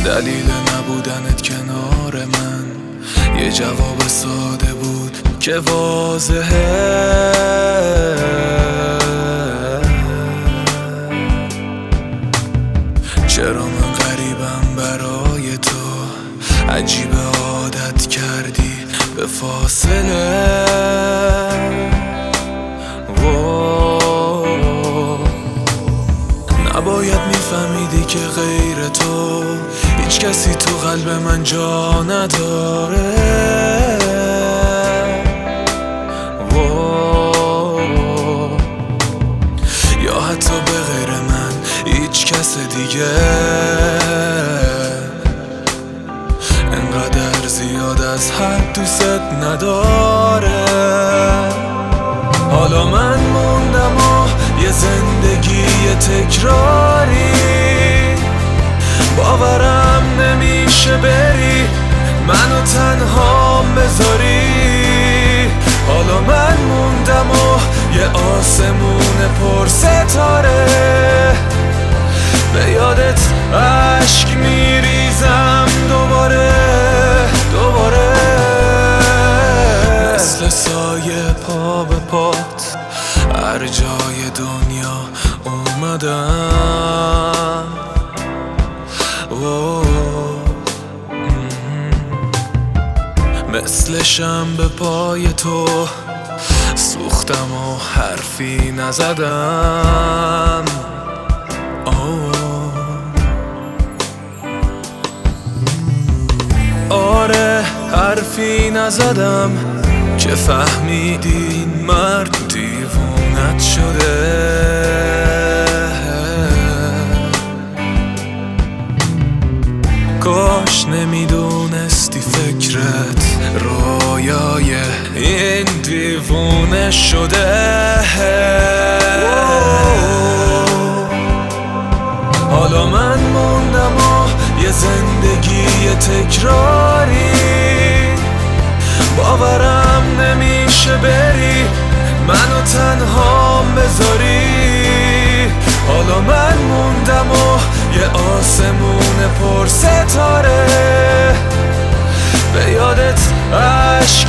دلیل نبودنت کنار من یه جواب ساده بود که واضحه. چرا من غریبم برای تو، عجیب عادت کردی به فاصله. نباید میفهمیدی که غیر تو هیچ کسی تو قلب من جا نداره. یا حتی به غیر من هیچ کس دیگه انقدر زیاد از حد دوست نداره. حالا من موندم و یه زندگی تکراری، باورم نمیشه بری منو تنها بذاری. حالا من موندم و یه آسمون پر ستاره، به یادت عشق میریزم دوباره. مثل سایه پا به پات هر جای دنیا اومدم. مثل شنبه پای تو سوختم و حرفی نزدم. آره حرفی نزدم که فهمیدی این مرد دیوونت شده. کاش نمیدونستی فکرت رویای این دیوونه شده. حالا من موندم و یه زندگی تکراری، باورم نمیشه بری منو تنها بذاری. حالا من موندم و یه آسمون پر ستاره، به یادت عشق